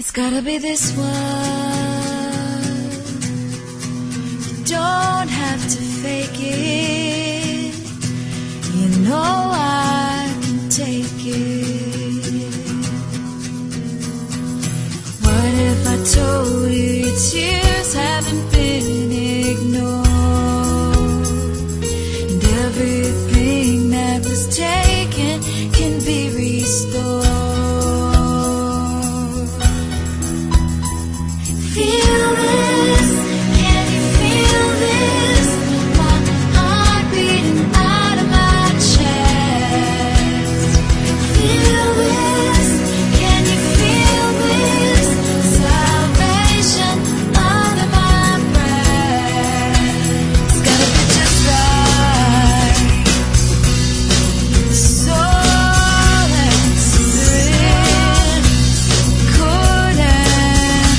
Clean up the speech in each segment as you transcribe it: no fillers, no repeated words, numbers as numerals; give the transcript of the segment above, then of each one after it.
It's gotta be this one. You don't have to fake it. You know I can take it. What if I told you your tears haven't been ignored, and everything that was taken can be restored? Feel this, can you feel this? My heart beating out of my chest. Feel this, can you feel this? Salvation under my breath. It's gotta be just right. Soul and spirit, cold and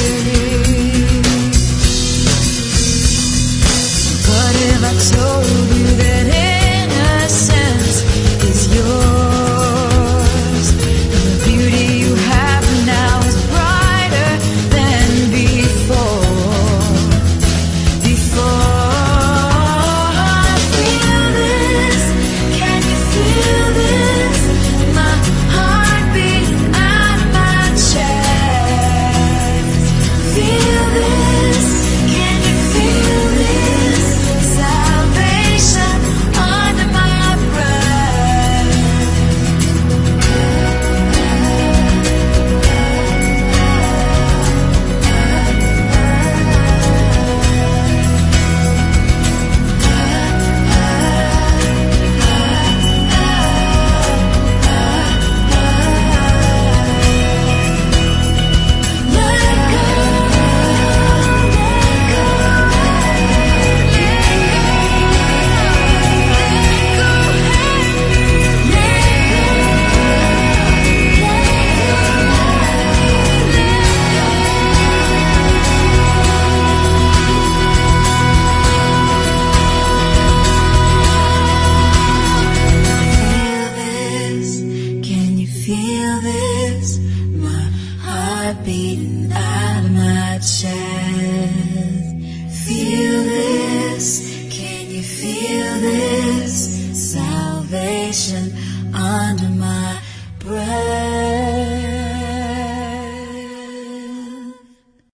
but if I told you that innocence is yours, and the beauty you have now is brighter than before. Feel this, can you feel this? My heart beating out of my chest. Feel this, can you feel this? Salvation under my breath. Can you feel this? My heart beating out of my chest.